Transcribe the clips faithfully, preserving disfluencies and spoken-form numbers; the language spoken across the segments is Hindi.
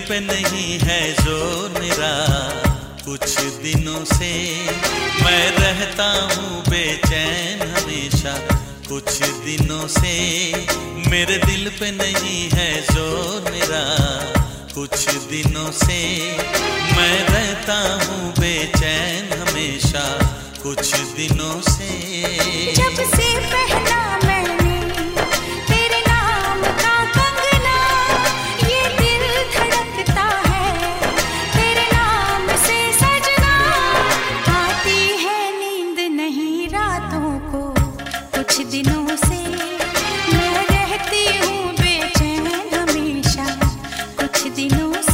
पे नहीं है जोर मेरा, कुछ दिनों से मैं रहता हूँ बेचैन हमेशा। कुछ दिनों से मेरे दिल पे नहीं है जोर मेरा, कुछ दिनों से मैं रहता हूँ बेचैन हमेशा। कुछ दिनों से जब से पहला मैंने तेरे नाम का कंगना, ये दिल धड़कता है तेरे नाम से सजना। आती है नींद नहीं रातों को, कुछ दिनों से मैं रहती हूँ बेचैन हमेशा। कुछ दिनों से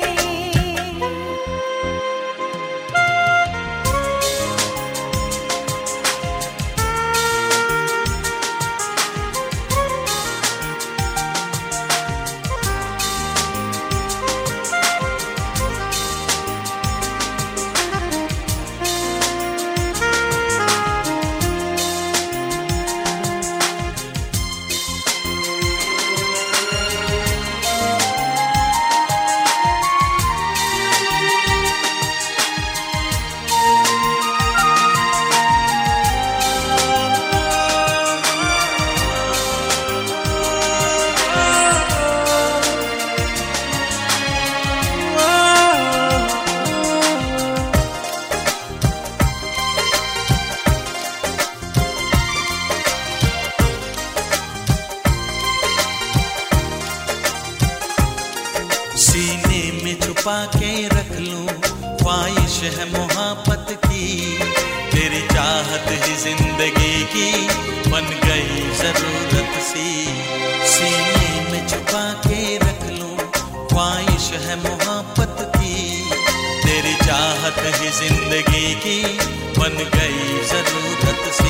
सीने में छुपा के रख लूं, ख्वाहिश है मोहब्बत की। तेरी चाहत ही जिंदगी की बन गई जरूरत सी। सीने में छुपा के रख लूं, ख्वाहिश है मोहब्बत की। तेरी चाहत ही जिंदगी की बन गई जरूरत सी।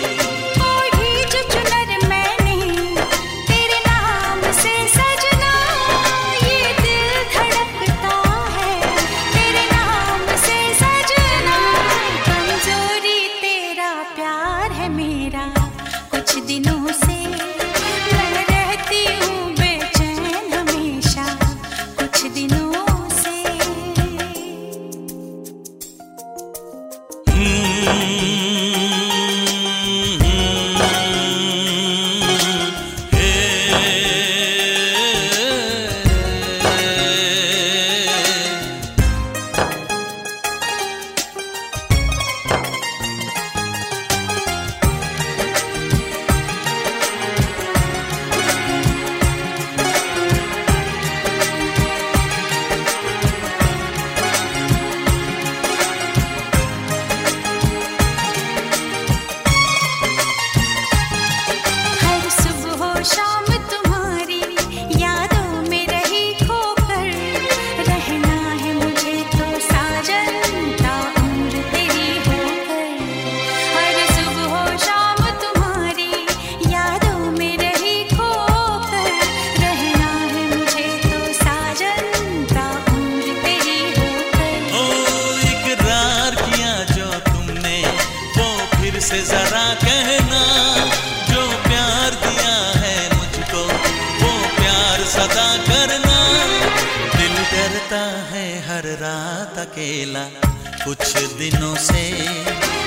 कुछ दिनों से मैं रहती हूँ बेचैन हमेशा। कुछ दिनों से शाम तुम्हारी यादों में रही खोकर, रहना है मुझे तो साजन ताउम्र तेरी होकर। हर सुबह शाम तुम्हारी यादों में रही खोकर, रहना है मुझे तो साजन ताउम्र तेरी होकर। ओ इकरार किया जो तुमने वो फिर से जरा कहना, जो प्यार दिया सदा करना। दिल डरता है हर रात अकेला, कुछ दिनों से